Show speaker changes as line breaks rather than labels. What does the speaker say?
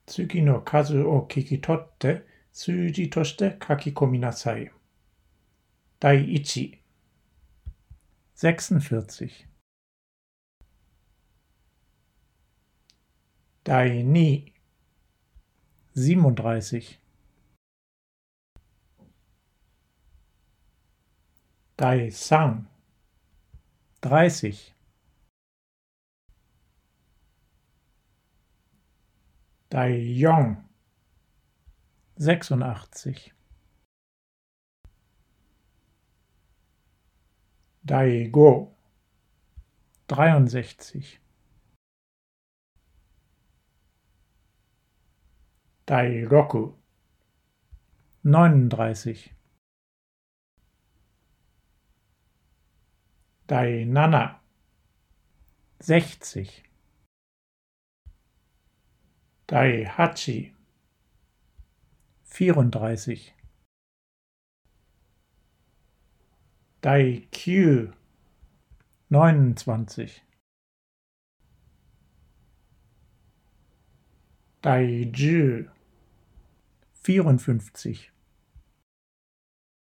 次の数を聞き取って数字として書き込みなさい。第1 46 第2 37 第3 30 第4 86 第5 63 第6 39 第7 60 第8 34 第9 29 第10 54